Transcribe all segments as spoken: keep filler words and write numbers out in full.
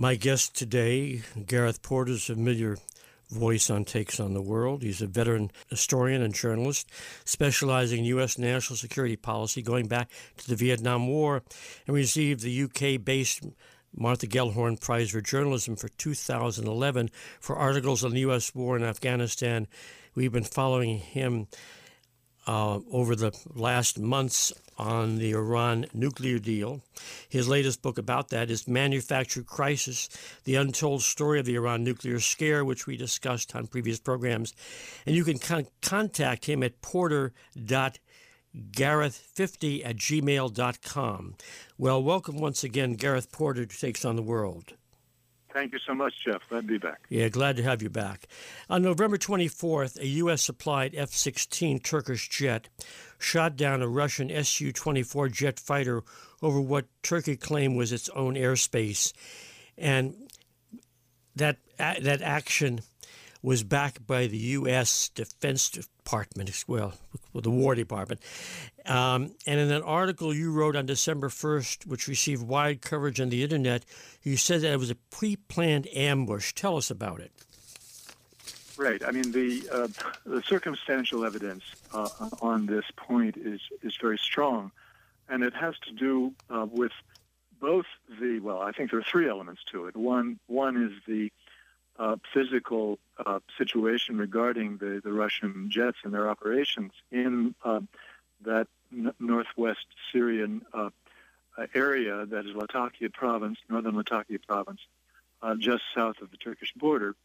My guest today, Gareth Porter, is a familiar voice on Takes on the World. He's a veteran historian and journalist specializing in U S national security policy going back to the Vietnam War, and received the U K-based Martha Gellhorn Prize for Journalism for two thousand eleven for articles on the U S war in Afghanistan. We've been following him uh, over the last months on the Iran nuclear deal. His latest book about that is Manufactured Crisis, The Untold Story of the Iran Nuclear Scare, which we discussed on previous programs. And you can con- contact him at porter dot gareth fifty at gmail dot com. Well, welcome once again, Gareth Porter, to Takes on the World. Thank you so much, Jeff. Glad to be back. Yeah, glad to have you back. On November twenty-fourth, a U S-supplied F sixteen Turkish jet shot down a Russian S U twenty-four jet fighter over what Turkey claimed was its own airspace. And that that action was backed by the U S Defense Department, well, the War Department. Um, and in an article you wrote on December first, which received wide coverage on the internet, you said that it was a pre-planned ambush. Tell us about it. Right. I mean, the uh, the circumstantial evidence uh, on this point is, is very strong, and it has to do uh, with both the, well, I think there are three elements to it. One, one is the Uh, physical uh, situation regarding the, the Russian jets and their operations in uh, that n- northwest Syrian uh, uh, area that is Latakia province, northern Latakia province, uh, just south of the Turkish border.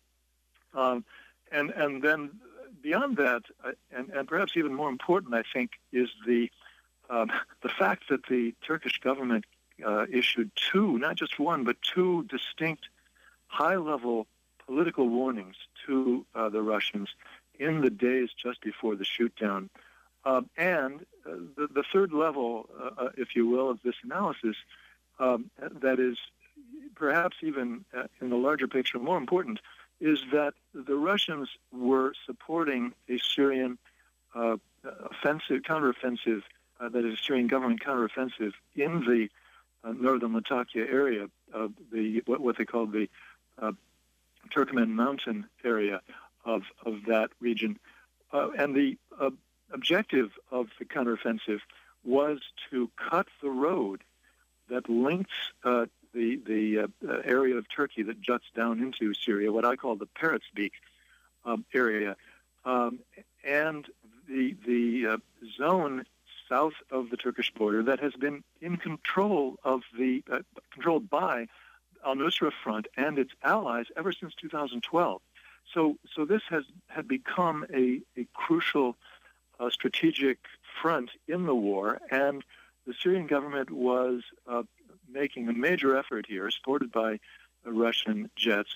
Um, and and then beyond that, uh, and, and perhaps even more important, I think, is the um, the fact that the Turkish government uh, issued two, not just one, but two distinct high-level political warnings to uh, the Russians in the days just before the shoot-down. Uh, and uh, the, the third level, uh, uh, if you will, of this analysis, um, that is perhaps even uh, in the larger picture more important, is that the Russians were supporting a Syrian uh, offensive, counteroffensive, uh, that is, Syrian government counteroffensive in the uh, northern Latakia area of the what, what they call the uh, Turkmen mountain area of, of that region. Uh, and the uh, objective of the counteroffensive was to cut the road that links uh, the, the uh, area of Turkey that juts down into Syria, what I call the Parrots Beak um, area, um, and the, the uh, zone south of the Turkish border that has been in control of the, uh, controlled by al-Nusra Front and its allies ever since two thousand twelve. So so this has had become a, a crucial uh, strategic front in the war, and the Syrian government was uh, making a major effort here, supported by uh, Russian jets,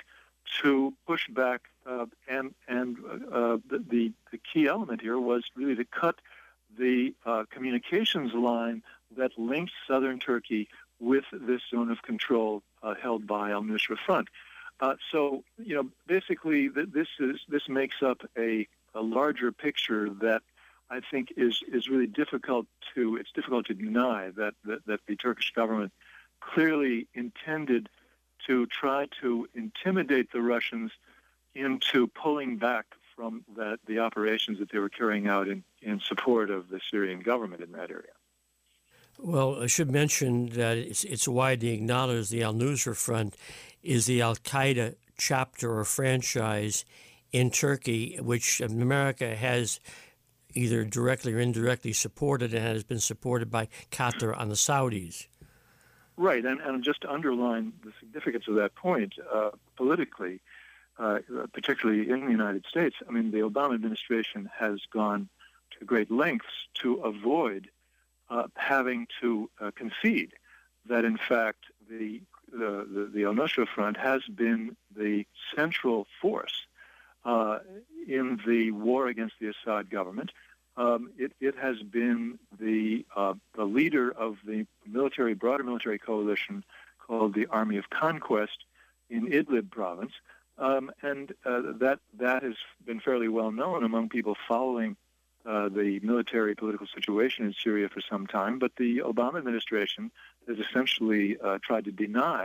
to push back, uh, and, and uh, the, the, the key element here was really to cut the uh, communications line that links southern Turkey with this zone of control uh, held by al-Nusra Front. Uh, so, you know, basically th- this is this makes up a, a larger picture that I think is, is really difficult to, it's difficult to deny that, that, that the Turkish government clearly intended to try to intimidate the Russians into pulling back from that, the operations that they were carrying out in, in support of the Syrian government in that area. Well, I should mention that it's, it's widely acknowledged the al-Nusra Front is the al-Qaeda chapter or franchise in Turkey, which America has either directly or indirectly supported and has been supported by Qatar and the Saudis. Right, and, and just to underline the significance of that point, uh, politically, uh, particularly in the United States, I mean, the Obama administration has gone to great lengths to avoid uh, having to uh, concede that, in fact, the the, the, the al-Nusra Front has been the central force uh, in the war against the Assad government. Um, it, it has been the uh, the leader of the military, broader military coalition called the Army of Conquest in Idlib province, um, and uh, that that has been fairly well known among people following uh, the military political situation in Syria for some time. But the Obama administration has essentially uh, tried to deny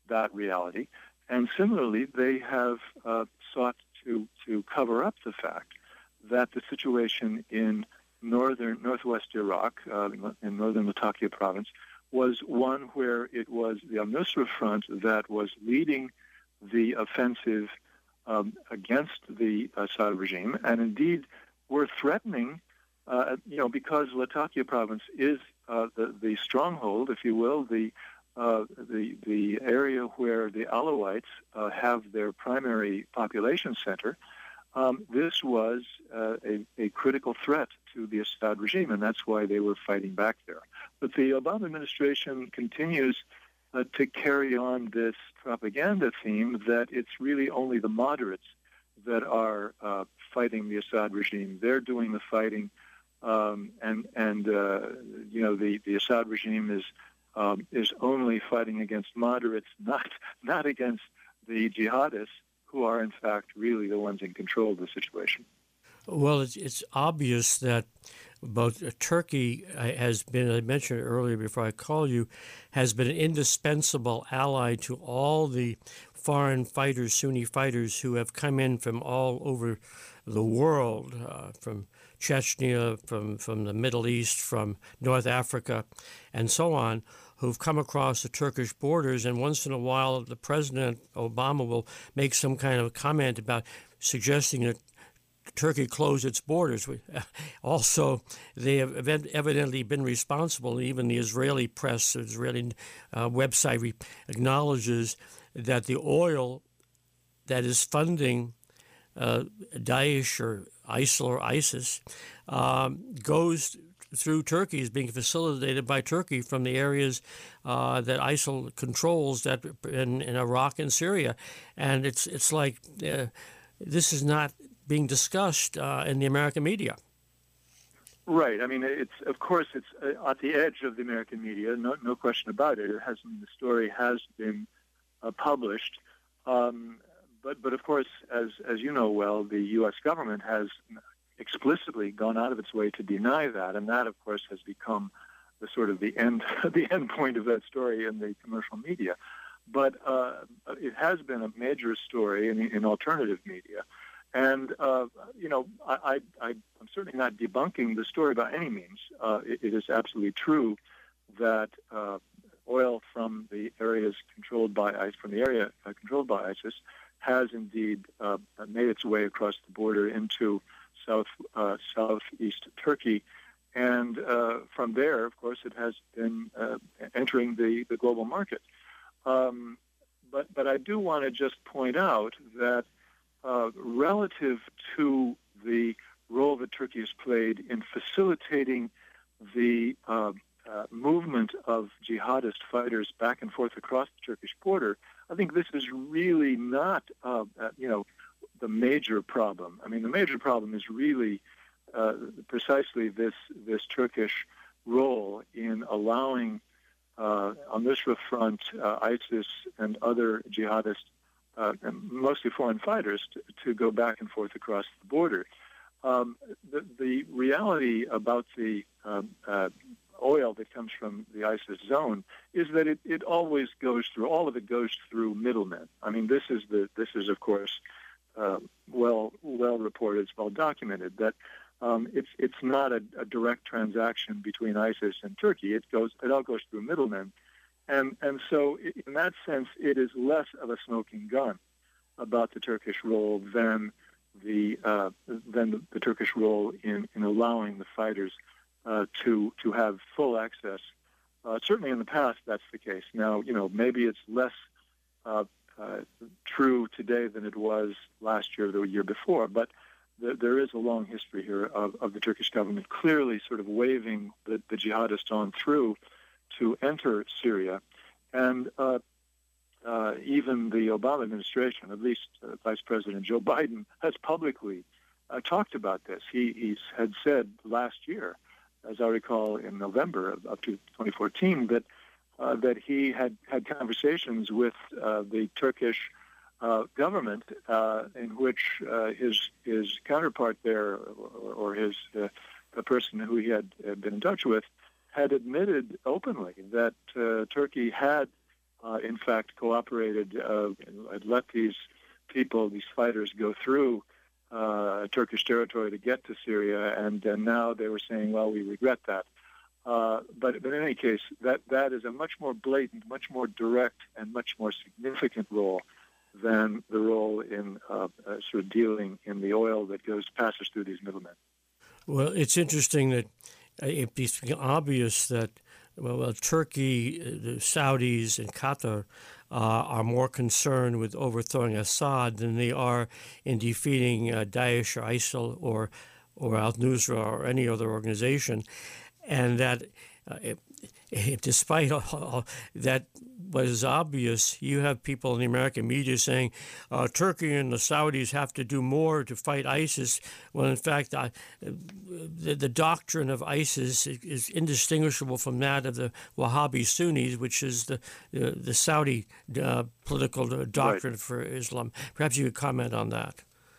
that reality. And similarly, they have uh, sought to, to cover up the fact that the situation in northern northwest Iraq, uh, in northern Latakia province, was one where it was the al-Nusra Front that was leading the offensive um, against the Assad regime, and indeed were threatening, uh, you know, because Latakia province is uh, the, the stronghold, if you will, the uh, the the area where the Alawites uh, have their primary population center. Um, this was uh, a, a critical threat to the Assad regime, and that's why they were fighting back there. But the Obama administration continues uh, to carry on this propaganda theme that it's really only the moderates that are uh, fighting the Assad regime. They're doing the fighting, um, and and uh, you know the, the Assad regime is um, is only fighting against moderates, not not against the jihadists, who are in fact really the ones in control of the situation. Well, it's, it's obvious that both uh, Turkey uh, has been, I mentioned earlier before I called you, has been an indispensable ally to all the foreign fighters, Sunni fighters, who have come in from all over the world, uh, from Chechnya, from, from the Middle East, from North Africa, and so on, who've come across the Turkish borders. And once in a while, the President Obama will make some kind of comment about suggesting that Turkey close its borders. Also, they have evidently been responsible. Even the Israeli press, the Israeli uh, website re- acknowledges that the oil that is funding uh, Daesh or ISIL or ISIS um, goes through Turkey, is being facilitated by Turkey from the areas uh, that ISIL controls, that in, in Iraq and Syria. And it's it's like uh, this is not being discussed uh, in the American media. Right. I mean, it's of course it's uh, at the edge of the American media. No, no question about it. It has the story has been uh, published, um, but but of course, as as you know well, the U S government has explicitly gone out of its way to deny that, and that of course has become the sort of the end the end point of that story in the commercial media. But uh, it has been a major story in, in alternative media. And, uh, you know, I, I, I'm certainly not debunking the story by any means. Uh, it, it is absolutely true that uh, oil from the areas controlled by ISIS, from the area uh, controlled by ISIS, has indeed uh, made its way across the border into south uh, southeast Turkey, and uh, from there, of course, it has been uh, entering the, the global market. Um, but but I do want to just point out that. Uh, relative to the role that Turkey has played in facilitating the uh, uh, movement of jihadist fighters back and forth across the Turkish border, I think this is really not, uh, uh, you know, the major problem. I mean, the major problem is really uh, precisely this this Turkish role in allowing, uh, on this front, uh, ISIS and other jihadist Uh, and mostly foreign fighters, to, to go back and forth across the border. Um, the, the reality about the um, uh, oil that comes from the ISIS zone is that it, it always goes through, all of it goes through middlemen. I mean, this is, the, this is of course, uh, well well reported, it's well documented, that um, it's, it's not a, a direct transaction between ISIS and Turkey. It goes, it all goes through middlemen. And and so in that sense, it is less of a smoking gun about the Turkish role than the uh, than the, the Turkish role in, in allowing the fighters uh, to to have full access. Uh, certainly in the past, that's the case. Now, you know, maybe it's less uh, uh, true today than it was last year or the year before, but th- there is a long history here of, of the Turkish government clearly sort of waving the, the jihadists on through to enter Syria, and uh, uh, even the Obama administration, at least uh, Vice President Joe Biden, has publicly uh, talked about this. He he's had said last year, as I recall, in November of up to twenty fourteen, that uh, that he had had conversations with uh, the Turkish uh, government, uh, in which uh, his his counterpart there, or, or his uh, the person who he had uh, been in touch with, had admitted openly that uh, Turkey had uh, in fact, cooperated, uh, and let these people, these fighters, go through uh, Turkish territory to get to Syria, and, and now they were saying, well, we regret that. Uh, but, but in any case, that, that is a much more blatant, much more direct, and much more significant role than the role in uh, uh, sort of dealing in the oil that goes passes through these middlemen. Well, it's interesting that it became obvious that well, well, Turkey, the Saudis, and Qatar uh, are more concerned with overthrowing Assad than they are in defeating uh, Daesh or ISIL or or Al-Nusra or any other organization, and that uh, it, it, despite all, all that was obvious, you have people in the American media saying uh, Turkey and the Saudis have to do more to fight ISIS, when in fact uh, the, the doctrine of ISIS is indistinguishable from that of the Wahhabi Sunnis, which is the, the, the Saudi uh, political doctrine right. for Islam. Perhaps you could comment on that.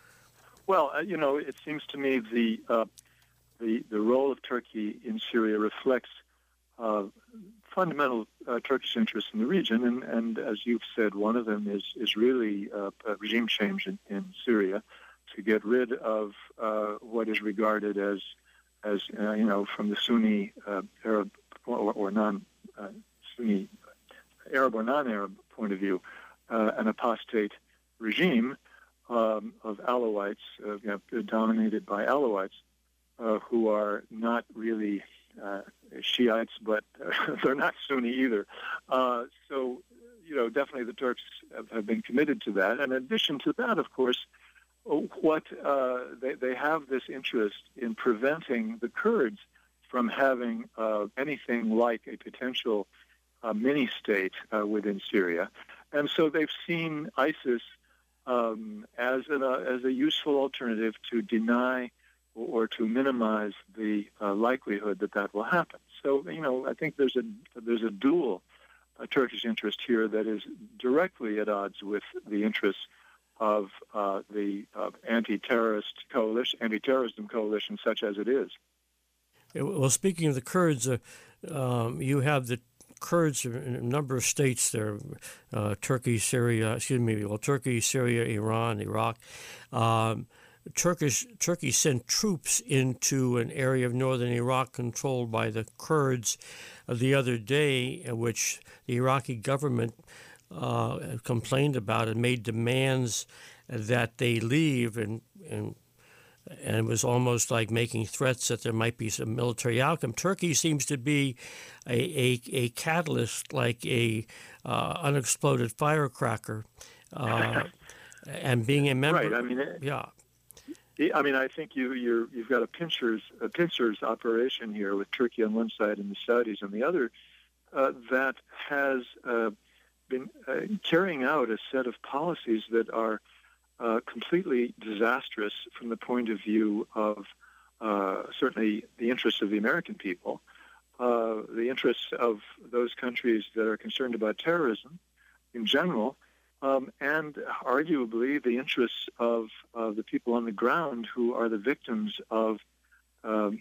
Well, uh, you know, it seems to me the, uh, the, the role of Turkey in Syria reflects uh, fundamental uh, Turkish interests in the region, and, and as you've said, one of them is is really uh, a regime change in, in Syria to get rid of uh, what is regarded as as uh, you know, from the Sunni uh, Arab or, or non uh, Sunni Arab or non-Arab point of view, uh, an apostate regime um, of Alawites, uh, you know, dominated by Alawites, uh, who are not really Uh, Shiites, but uh, they're not Sunni either. Uh, so, you know, definitely the Turks have, have been committed to that. And in addition to that, of course, what uh, they, they have this interest in preventing the Kurds from having uh, anything like a potential uh, mini-state uh, within Syria. And so they've seen ISIS um, as, an, uh, as a useful alternative to deny or to minimize the uh, likelihood that that will happen. So, you know, I think there's a there's a dual uh, Turkish interest here that is directly at odds with the interests of uh, the uh, anti-terrorist coalition, anti-terrorism coalition, such as it is. Well, speaking of the Kurds, uh, um, you have the Kurds in a number of states there, uh, Turkey, Syria, excuse me, well, Turkey, Syria, Iran, Iraq. Um, Turkish Turkey sent troops into an area of northern Iraq controlled by the Kurds uh, the other day, uh, which the Iraqi government uh, complained about and made demands that they leave, and, and and it was almost like making threats that there might be some military outcome. Turkey seems to be a a, a catalyst, like a uh, unexploded firecracker, uh, and being a member. Right. I mean, it, yeah. I mean, I think you you're, you've got a pincers a pincers operation here with Turkey on one side and the Saudis on the other, uh, that has uh, been uh, carrying out a set of policies that are uh, completely disastrous from the point of view of uh, certainly the interests of the American people, uh, the interests of those countries that are concerned about terrorism in general. Um, and arguably the interests of uh, the people on the ground who are the victims of um,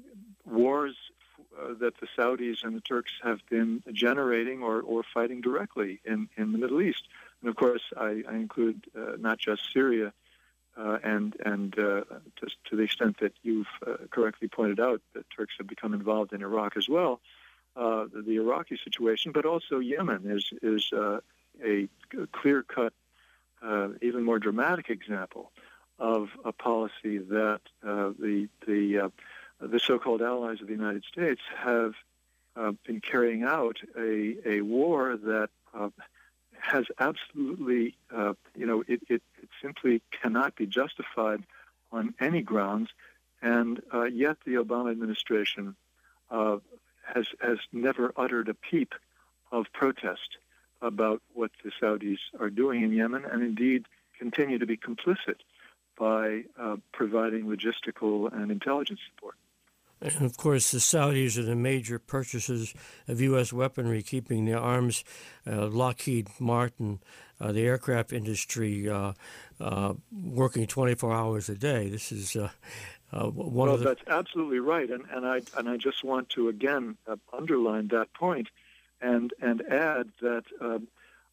wars uh, that the Saudis and the Turks have been generating or, or fighting directly in, in the Middle East. And of course, I, I include uh, not just Syria, uh, and, and uh, to, to the extent that you've uh, correctly pointed out that Turks have become involved in Iraq as well, uh, the, the Iraqi situation, but also Yemen is, is uh, a clear-cut, uh, even more dramatic example of a policy that uh, the the uh, the so-called allies of the United States have uh, been carrying out a a war that uh, has absolutely, uh, you know, it, it, it simply cannot be justified on any grounds, and uh, yet the Obama administration uh, has has never uttered a peep of protest about what the Saudis are doing in Yemen, and indeed continue to be complicit by uh, providing logistical and intelligence support. And of course, the Saudis are the major purchasers of U S weaponry, keeping the arms, uh, Lockheed Martin, uh, the aircraft industry, uh, uh, working twenty-four hours a day. This is uh, uh, one well, of the... that's absolutely right, and and I and I just want to again uh, underline that point. And and add that uh,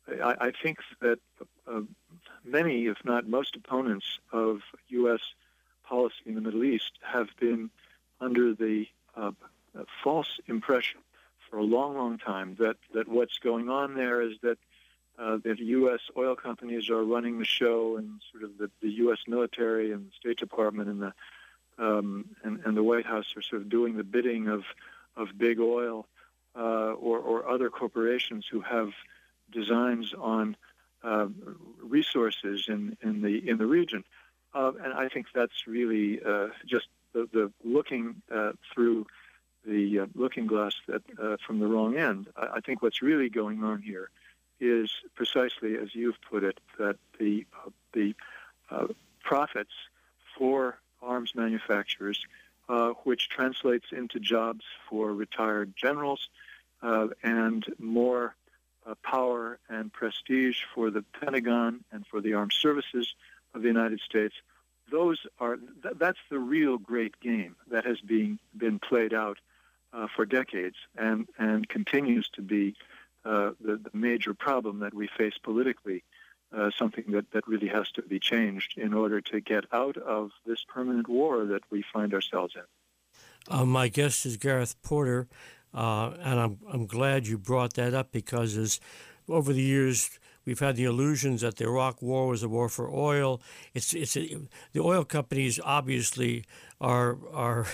I, I think that uh, many, if not most, opponents of U S policy in the Middle East have been under the uh, false impression for a long, long time that, that what's going on there is that uh, that U S oil companies are running the show, and sort of the, the U S military and the State Department and the um, and, and the White House are sort of doing the bidding of of big oil uh, or, or other corporations who have designs on uh, resources in, in the in the region. Uh, and I think that's really uh, just the, the looking uh, through the uh, looking glass that uh, from the wrong end. I, I think what's really going on here is precisely as you've put it, that the uh, the uh, profits for arms manufacturers, uh, which translates into jobs for retired generals uh, and more uh, power and prestige for the Pentagon and for the armed services of the United States. Those are th- that's the real great game that has been been played out uh, for decades and and continues to be uh, the, the major problem that we face politically. Uh, something that, that really has to be changed in order to get out of this permanent war that we find ourselves in. Uh, my guest is Gareth Porter, uh, and I'm I'm glad you brought that up, because as over the years we've had the illusions that the Iraq War was a war for oil. It's it's a, the oil companies obviously are are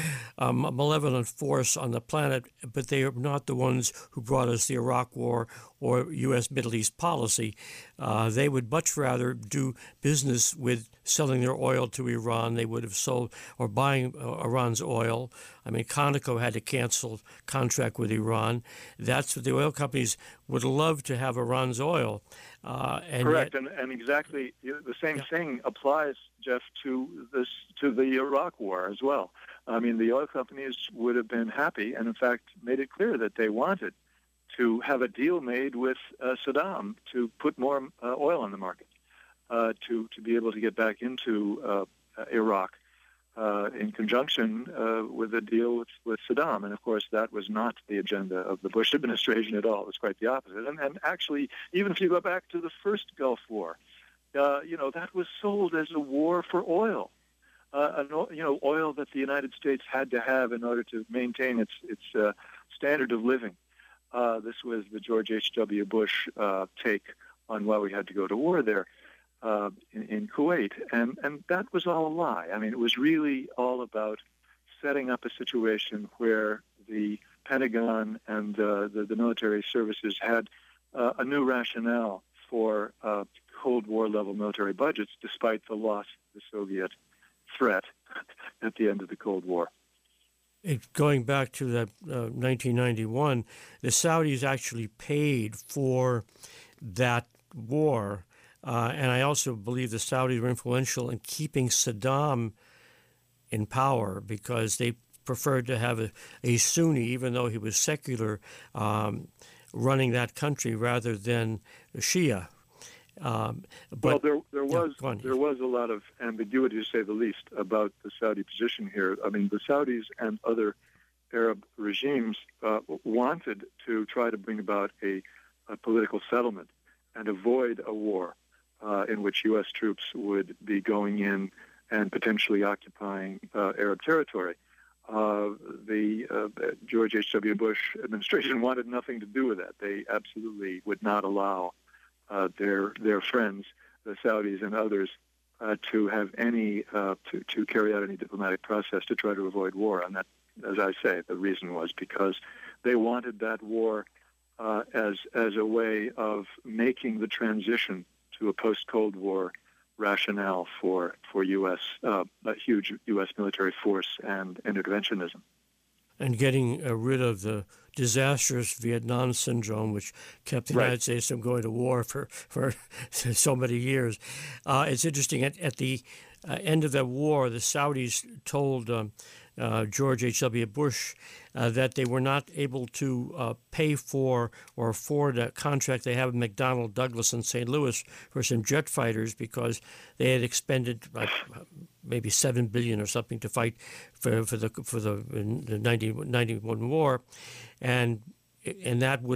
a malevolent force on the planet, but they are not the ones who brought us the Iraq War or U S Middle East policy. Uh, they would much rather do business with selling their oil to Iran. They would have sold or buying uh, Iran's oil. I mean, Conoco had to cancel contract with Iran. That's what the oil companies would love to have Iran's oil. Uh, and Correct, yet, and, and exactly the same yeah. thing applies, Jeff, to this to the Iraq War as well. I mean, the oil companies would have been happy, and in fact made it clear that they wanted to have a deal made with uh, Saddam to put more uh, oil on the market, uh, to to be able to get back into uh, Iraq uh, in conjunction uh, with a deal with, with Saddam. And of course, that was not the agenda of the Bush administration at all. It was quite the opposite. And, and actually, even if you go back to the first Gulf War, uh, you know, that was sold as a war for oil. Uh, an, you know, oil that the United States had to have in order to maintain its its uh, standard of living. Uh, this was the George H W. Bush uh, take on why we had to go to war there uh, in, in Kuwait. And, and that was all a lie. I mean, it was really all about setting up a situation where the Pentagon and uh, the, the military services had uh, a new rationale for uh, Cold War level military budgets, despite the loss of the Soviet threat at the end of the Cold War. It, going back to that uh, nineteen ninety-one, the Saudis actually paid for that war, uh, and I also believe the Saudis were influential in keeping Saddam in power because they preferred to have a, a Sunni, even though he was secular, um, running that country rather than a Shia. Um, but, well, there there was yeah, there was a lot of ambiguity, to say the least, about the Saudi position here. I mean, the Saudis and other Arab regimes uh, wanted to try to bring about a, a political settlement and avoid a war uh, in which U S troops would be going in and potentially occupying uh, Arab territory. Uh, the uh, George H W. Bush administration wanted nothing to do with that. They absolutely would not allow Uh, their their friends, the Saudis and others, uh, to have any uh, to to carry out any diplomatic process to try to avoid war. And that, as I say, the reason was because they wanted that war uh, as as a way of making the transition to a post-Cold War rationale for for U S uh, a huge U S military force and, and interventionism. And getting uh, rid of the disastrous Vietnam syndrome, which kept the Right. United States from going to war for, for so many years. Uh, it's interesting, at, at the uh, end of that war, the Saudis told um, uh, George H W. Bush uh, that they were not able to uh, pay for or afford a contract they have with McDonnell Douglas in Saint Louis for some jet fighters because they had expended like maybe seven billion dollars or something to fight for, for the for the, the ninety, ninety-one war, and and that would have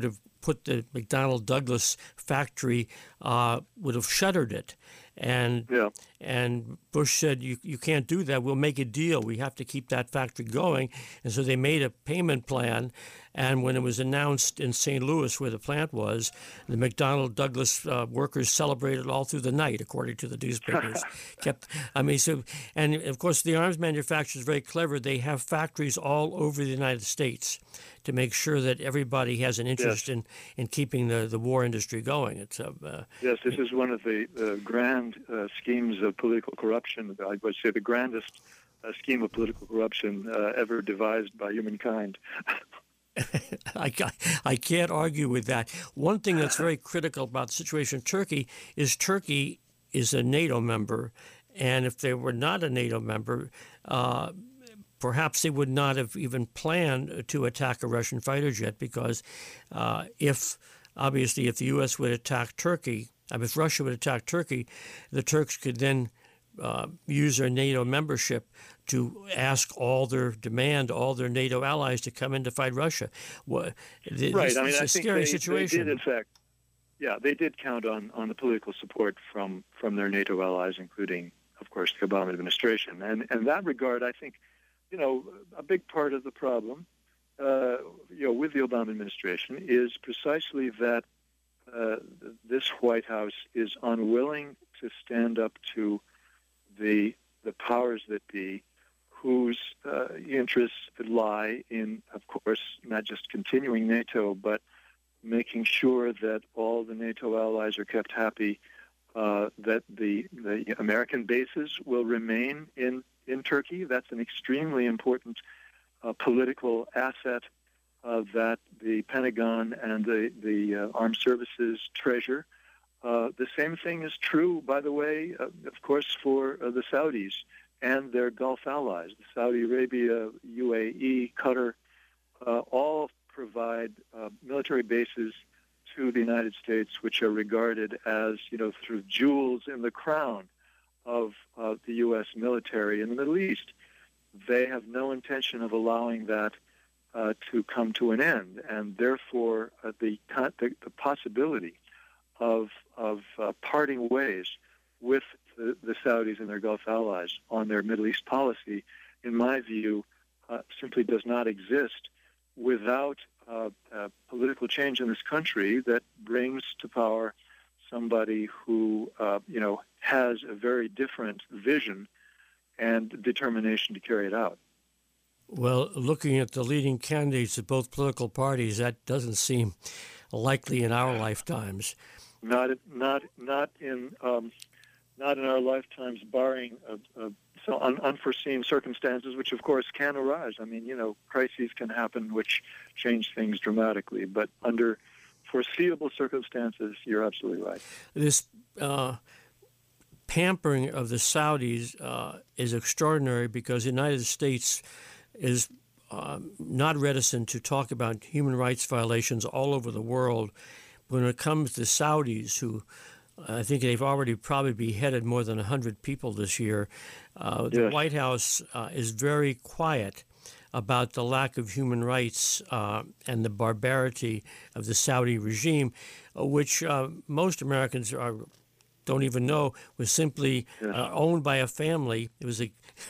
put the McDonnell Douglas factory, uh, would have shuttered it. And yeah. and Bush said, you, you can't do that. We'll make a deal. We have to keep that factory going. And so they made a payment plan. And when it was announced in Saint Louis, where the plant was, the McDonnell Douglas uh, workers celebrated all through the night, according to the newspapers. Kept, I mean, so, and of course, the arms manufacturer is very clever. They have factories all over the United States to make sure that everybody has an interest yes. in, in keeping the, the war industry going. It's a, uh, yes, this is one of the uh, grand uh, schemes of political corruption. I would say the grandest uh, scheme of political corruption uh, ever devised by humankind. I, I can't argue with that. One thing that's very critical about the situation in Turkey is Turkey is a NATO member, and if they were not a NATO member, uh, perhaps they would not have even planned to attack a Russian fighter jet, because uh, if, obviously, if the U S would attack Turkey, I mean, if Russia would attack Turkey, the Turks could then uh, use their NATO membership to ask all their, demand all their NATO allies to come in to fight Russia. Well, this, right. I mean, it's I a think scary they, situation. they did, in fact, yeah, they did count on, on the political support from, from their NATO allies, including, of course, the Obama administration. And in that regard, I think, you know, a big part of the problem, uh, you know, with the Obama administration is precisely that uh, this White House is unwilling to stand up to the the powers that be, whose uh, interests lie in, of course, not just continuing NATO, but making sure that all the NATO allies are kept happy, uh, that the the American bases will remain in in Turkey. That's an extremely important uh, political asset uh, that the Pentagon and the, the uh, armed services treasure. Uh, the same thing is true, by the way, uh, of course, for uh, the Saudis and their Gulf allies. The Saudi Arabia, U A E, Qatar, uh, all provide uh, military bases to the United States, which are regarded as, you know, sort of jewels in the crown of uh, the U S military in the Middle East. They have no intention of allowing that uh, to come to an end, and therefore uh, the, the the possibility of of uh, parting ways with the, the Saudis and their Gulf allies on their Middle East policy, in my view, uh, simply does not exist without uh, uh, political change in this country that brings to power somebody who, uh, you know, has a very different vision and determination to carry it out. Well, looking at the leading candidates of both political parties, that doesn't seem likely in our lifetimes. Not, not, not in, um, not in our lifetimes, barring uh, uh, so un- unforeseen circumstances, which of course can arise. I mean, you know, crises can happen which change things dramatically, but under foreseeable circumstances, you're absolutely right. This uh, pampering of the Saudis uh, is extraordinary, because the United States is uh, not reticent to talk about human rights violations all over the world. When it comes to Saudis, who I think they've already probably beheaded more than one hundred people this year, uh, the yes. White House uh, is very quiet about the lack of human rights uh, and the barbarity of the Saudi regime, uh, which uh, most Americans are, don't even know was simply yes. uh, owned by a family. It was a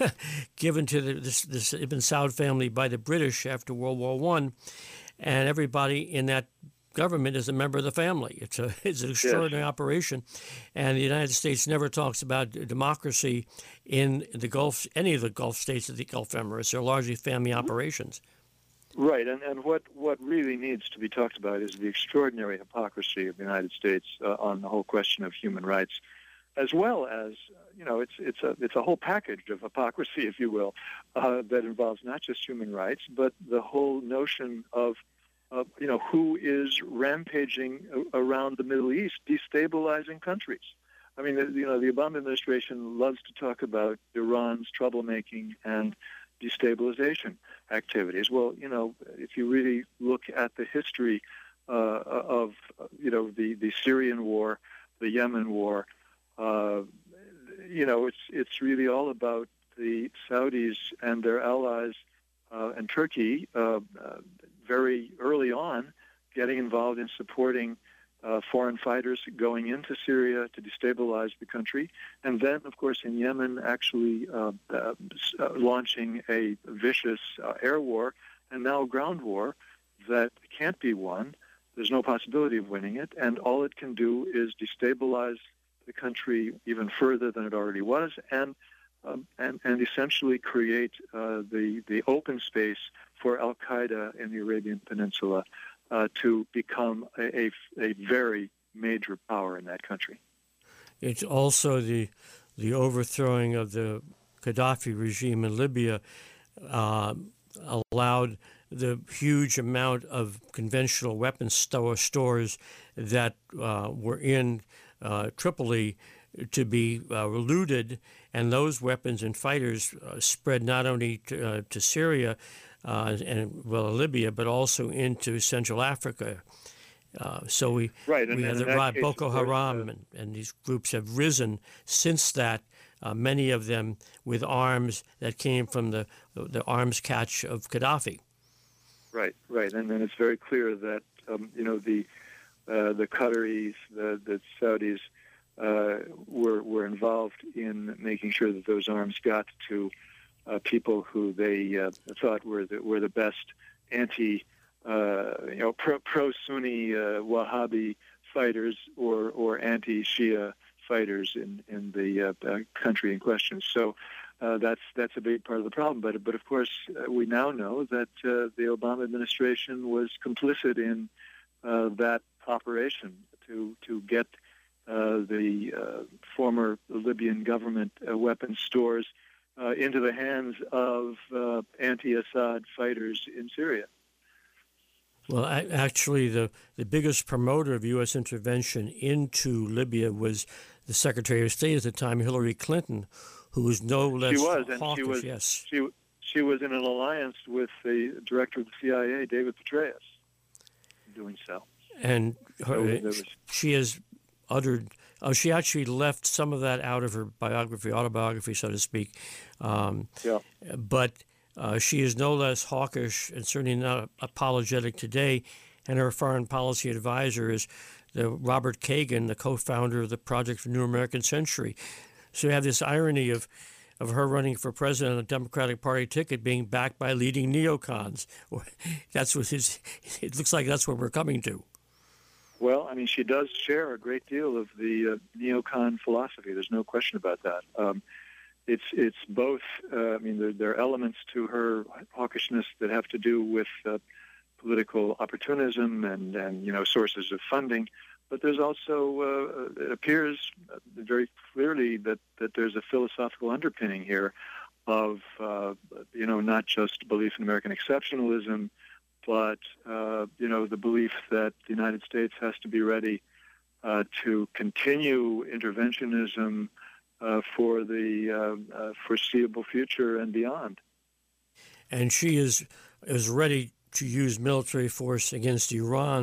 given to the, this, this Ibn Saud family by the British after World War One, and everybody in that government is a member of the family. It's a it's an extraordinary yes. operation, and the United States never talks about democracy in the Gulf, any of the Gulf states of the Gulf Emirates. They're largely family operations. Right, and, and what, what really needs to be talked about is the extraordinary hypocrisy of the United States uh, on the whole question of human rights, as well as, you know, it's it's a it's a whole package of hypocrisy, if you will, uh, that involves not just human rights, but the whole notion of, uh, you know, who is rampaging around the Middle East, destabilizing countries. I mean, you know, the Obama administration loves to talk about Iran's troublemaking and destabilization activities. Well, you know, if you really look at the history uh, of, you know, the, the Syrian war, the Yemen war, uh, you know, it's it's really all about the Saudis and their allies uh, and Turkey uh, uh, very early on getting involved in supporting uh, foreign fighters going into Syria to destabilize the country, and then, of course, in Yemen, actually uh, uh, launching a vicious uh, air war and now a ground war that can't be won. There's no possibility of winning it, and all it can do is destabilize the country even further than it already was, and um, and, and essentially create uh, the the open space for Al Qaeda in the Arabian Peninsula uh, to become a, a a very major power in that country. It's also the the overthrowing of the Gaddafi regime in Libya uh, allowed the huge amount of conventional weapons store stores that uh, were in uh, Tripoli to be uh, looted, and those weapons and fighters uh, spread not only to, uh, to Syria uh, and well Libya, but also into Central Africa. Uh, so we right, we have the case, Boko Haram, uh, and, and these groups have risen since that. Uh, many of them with arms that came from the the arms catch of Gaddafi. Right, right, and then it's very clear that um, you know the uh, the Qataris, the, the Saudis uh, were were involved in making sure that those arms got to uh, people who they uh, thought were the, were the best anti uh, you know pro, pro-Sunni uh, Wahhabi fighters or or anti-Shia fighters in in the uh, uh, country in question. So. Uh, that's that's a big part of the problem. But but of course, uh, we now know that uh, the Obama administration was complicit in uh, that operation to to get uh, the uh, former Libyan government uh, weapons stores uh, into the hands of uh, anti-Assad fighters in Syria. Well, actually, the, the biggest promoter of U S intervention into Libya was the Secretary of State at the time, Hillary Clinton, who was no less she was, and hawkish, she was, yes. She, she was in an alliance with the director of the C I A, David Petraeus, doing so. And her, so was, she has uttered, oh, she actually left some of that out of her biography, autobiography, so to speak. Um, yeah. But uh, she is no less hawkish and certainly not apologetic today. And her foreign policy advisor is the Robert Kagan, the co-founder of the Project for New American Century. So you have this irony of, of her running for president on a Democratic Party ticket being backed by leading neocons. That's what his, it looks like that's what we're coming to. Well, I mean, she does share a great deal of the uh, neocon philosophy. There's no question about that. Um, it's it's both, uh, I mean, there, there are elements to her hawkishness that have to do with uh, political opportunism and, and, you know, sources of funding. But there's also, uh, it appears very clearly that, that there's a philosophical underpinning here of, uh, you know, not just belief in American exceptionalism, but, uh, you know, the belief that the United States has to be ready uh, to continue interventionism uh, for the uh, uh, foreseeable future and beyond. And she is is ready to use military force against Iran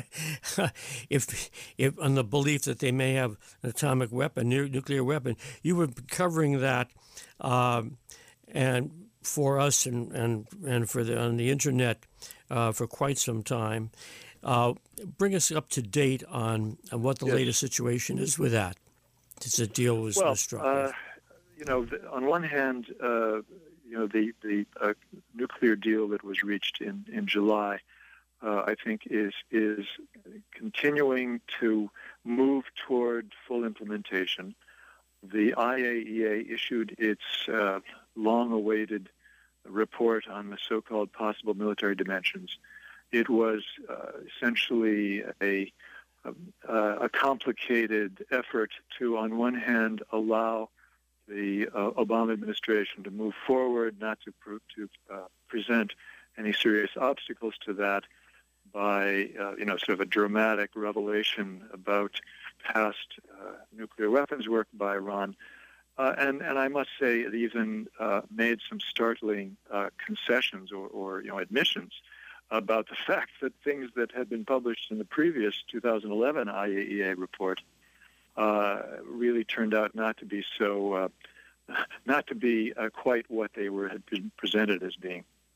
if, if on the belief that they may have an atomic weapon, nuclear weapon. You were covering that, um, and for us and, and, and for the, on the internet uh, for quite some time. Uh, bring us up to date on, on what the yes. latest situation is with that, since the deal was, well, was struck. Uh, you know, on one hand, uh, you know, the, the uh, nuclear deal that was reached in, in July, uh, I think, is is continuing to move toward full implementation. The I A E A issued its uh, long-awaited report on the so-called possible military dimensions. It was uh, essentially a, a, a complicated effort to, on one hand, allow the uh, Obama administration to move forward, not to pr- to uh, present any serious obstacles to that by, uh, you know, sort of a dramatic revelation about past uh, nuclear weapons work by Iran. Uh, and, and I must say it even uh, made some startling uh, concessions or, or, you know, admissions about the fact that things that had been published in the previous two thousand eleven I A E A report Uh, really turned out not to be so, uh, not to be uh, quite what they were had been presented as being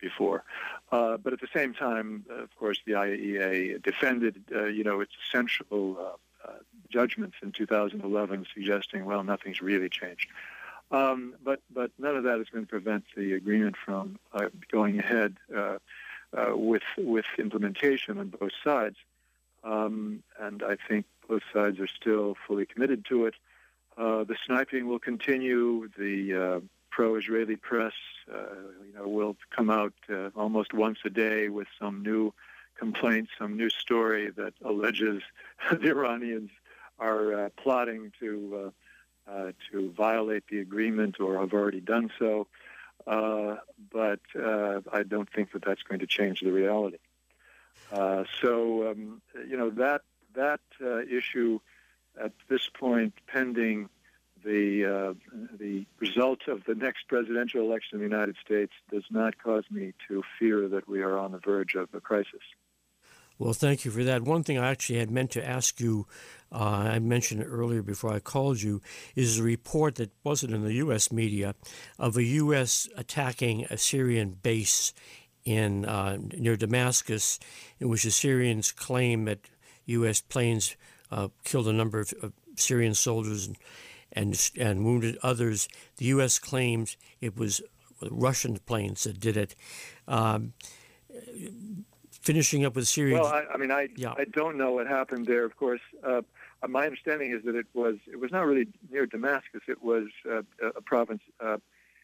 before. Uh, but at the same time, of course, the I A E A defended, uh, you know, its essential uh, uh, judgments in two thousand eleven, suggesting, well, nothing's really changed. Um, but but none of that is going to prevent the agreement from uh, going ahead uh, uh, with with implementation on both sides. Um, and I think both sides are still fully committed to it. Uh, the sniping will continue. The uh, pro-Israeli press, uh, you know, will come out uh, almost once a day with some new complaint, some new story that alleges the Iranians are uh, plotting to uh, uh, to violate the agreement or have already done so. Uh, but uh, I don't think that that's going to change the reality. Uh, so, um, you know, that that uh, issue at this point, pending the uh, the result of the next presidential election in the United States, does not cause me to fear that we are on the verge of a crisis. Well, thank you for that. One thing I actually had meant to ask you, uh, I mentioned it earlier before I called you, is a report that wasn't in the U S media of a U S attacking a Syrian base in uh, near Damascus, in which the Syrians claim that U S planes uh, killed a number of, of Syrian soldiers and, and and wounded others. The U S claims it was Russian planes that did it. Um, finishing up with Syria. Well, I, I mean, I yeah. I don't know what happened there. Of course, uh, my understanding is that it was it was not really near Damascus. It was uh, a province, uh,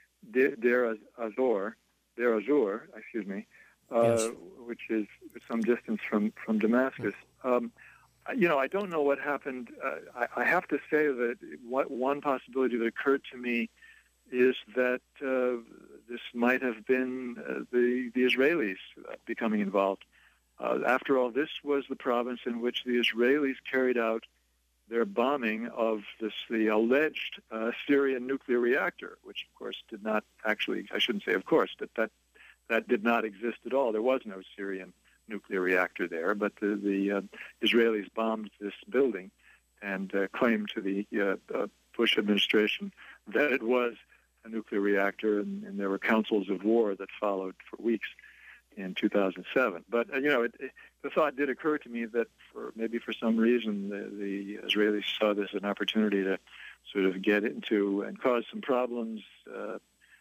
Deir Azor, Deir Azor, excuse me, uh, yes. which is some distance from from Damascus. Um, you know, I don't know what happened. Uh, I, I have to say that what, one possibility that occurred to me is that uh, this might have been uh, the the Israelis uh, becoming involved. Uh, after all, this was the province in which the Israelis carried out their bombing of this the alleged uh, Syrian nuclear reactor, which of course did not actually. I shouldn't say of course, but that that did not exist at all. There was no Syrian nuclear reactor there, but the, the uh, Israelis bombed this building and uh, claimed to the uh, uh, Bush administration that it was a nuclear reactor, and, and there were councils of war that followed for weeks in two thousand seven. But, uh, you know, it, it, the thought did occur to me that for maybe for some reason the, the Israelis saw this as an opportunity to sort of get into and cause some problems uh,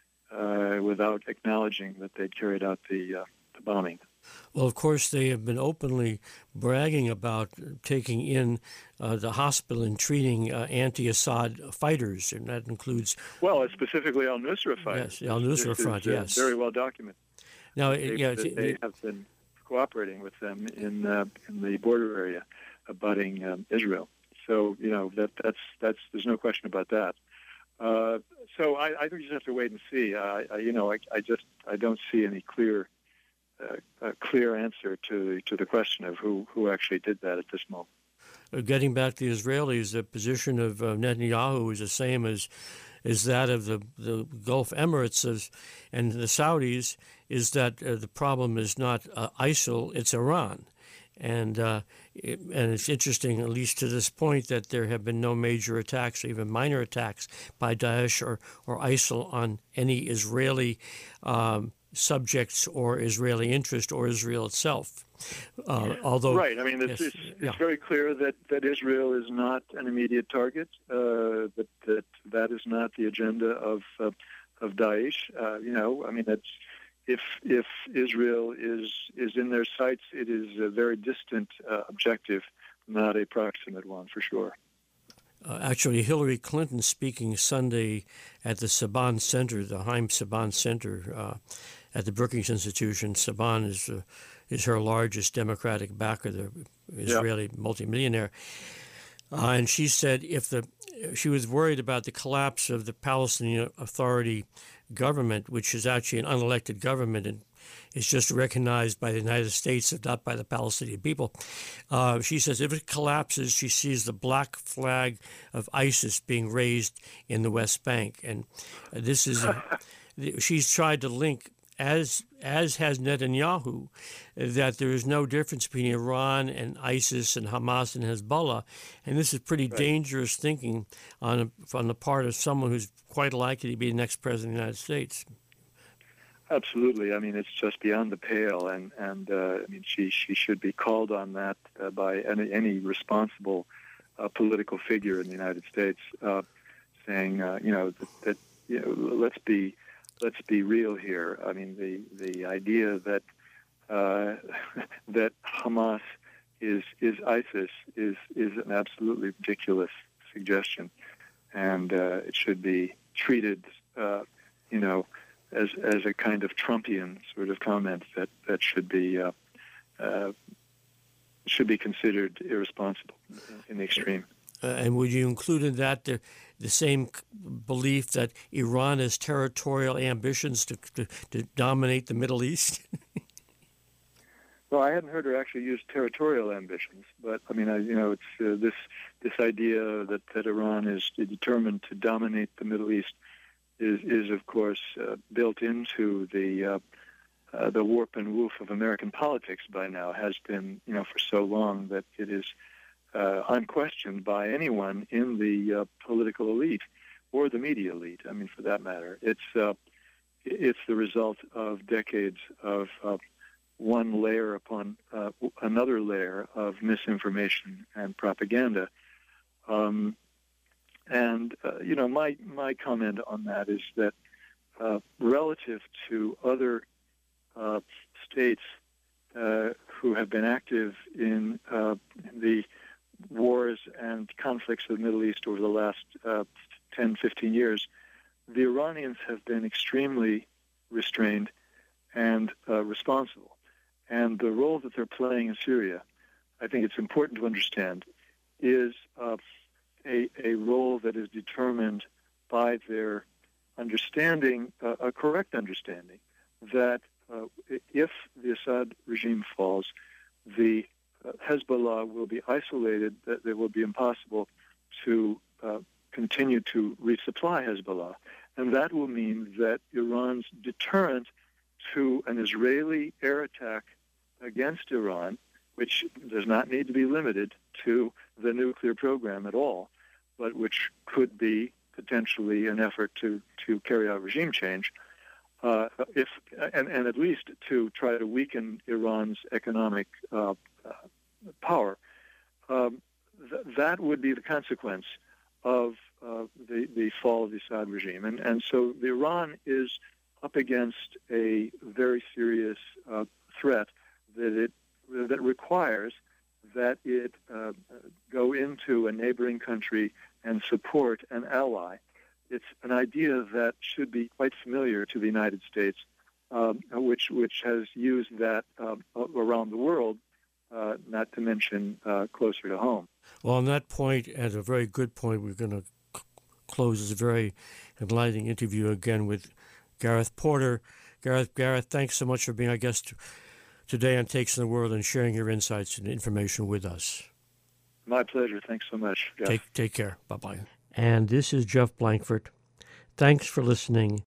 uh, without acknowledging that they'd carried out the, uh, the bombing. Well, of course, they have been openly bragging about taking in uh, the hospital and treating uh, anti-Assad fighters, and that includes... Well, specifically al-Nusra fighters. Yes, the al-Nusra front, is, uh, yes. Very well documented. Now, they, yeah, they, they have been cooperating with them in uh, in the border area abutting um, Israel. So, you know, that that's that's there's no question about that. Uh, so I, I think you just have to wait and see. Uh, I, you know, I, I just I don't see any clear uh, a clear answer to the, to the question of who, who actually did that at this moment. Uh, getting back to the Israelis, the position of uh, Netanyahu is the same as is that of the, the Gulf Emirates as, and the Saudis, is that uh, the problem is not uh, ISIL, it's Iran. And uh, it, and it's interesting, at least to this point, that there have been no major attacks, even minor attacks by Daesh or, or ISIL on any Israeli um, subjects or Israeli interest or Israel itself. Uh, although, right, I mean, it's, yes, it's, yeah. it's very clear that, that Israel is not an immediate target. Uh, that that that is not the agenda of uh, of Daesh. Uh, you know, I mean, that's if if Israel is is in their sights, it is a very distant uh, objective, not a proximate one, for sure. Uh, actually, Hillary Clinton speaking Sunday at the Saban Center, the Haim Saban Center uh, at the Brookings Institution. Saban is uh, is her largest Democratic backer, the Israeli yeah. multimillionaire. Uh, and she said if the she was worried about the collapse of the Palestinian Authority government, which is actually an unelected government and is just recognized by the United States and not by the Palestinian people. Uh, she says if it collapses, she sees the black flag of ISIS being raised in the West Bank. And this is, a, she's tried to link, as as has Netanyahu, that there is no difference between Iran and ISIS and Hamas and Hezbollah. And this is pretty right. dangerous thinking on, a, on the part of someone who's quite likely to be the next president of the United States. Absolutely. I mean, it's just beyond the pale, and and uh, I mean, she she should be called on that uh, by any any responsible uh, political figure in the United States, uh, saying, uh, you know, that, that you know, let's be let's be real here. I mean, the the idea that uh, that Hamas is is ISIS is is an absolutely ridiculous suggestion, and uh, it should be treated, uh, you know, as as a kind of Trumpian sort of comment that that should be uh, uh, should be considered irresponsible in the extreme. Uh, and would you include in that the, the same belief that Iran has territorial ambitions to, to, to dominate the Middle East? Well, I hadn't heard her actually use territorial ambitions, but I mean, I, you know, it's uh, this this idea that, that Iran is determined to dominate the Middle East is, is of course, uh, built into the uh, uh, the warp and woof of American politics by now. Has been, you know, for so long that it is uh, unquestioned by anyone in the uh, political elite or the media elite. I mean, for that matter, it's uh, it's the result of decades of uh, one layer upon uh, another layer of misinformation and propaganda. Um, and, uh, you know, my, my comment on that is that uh, relative to other uh, states uh, who have been active in uh, the wars and conflicts of the Middle East over the last uh, ten, fifteen years, the Iranians have been extremely restrained and uh, responsible. And the role that they're playing in Syria, I think it's important to understand, is uh, a, a role that is determined by their understanding, uh, a correct understanding, that uh, if the Assad regime falls, the uh, Hezbollah will be isolated, that it will be impossible to uh, continue to resupply Hezbollah. And that will mean that Iran's deterrent to an Israeli air attack against Iran, which does not need to be limited to the nuclear program at all, but which could be potentially an effort to, to carry out regime change, uh, if and, and at least to try to weaken Iran's economic uh, uh, power. Um, th- that would be the consequence of uh, the, the fall of the Assad regime. And, and so Iran is up against a very serious uh, threat that it that requires that it uh, go into a neighboring country and support an ally. It's an idea that should be quite familiar to the United States, um, which which has used that uh, around the world, uh, not to mention uh, closer to home. Well, on that point, and a very good point, we're going to c- close this very enlightening interview again with Gareth Porter. Gareth, Gareth, thanks so much for being our guest today on Takes on the World and sharing your insights and information with us. My pleasure. Thanks so much, Jeff. Take, take care. Bye-bye. And this is Jeff Blankford. Thanks for listening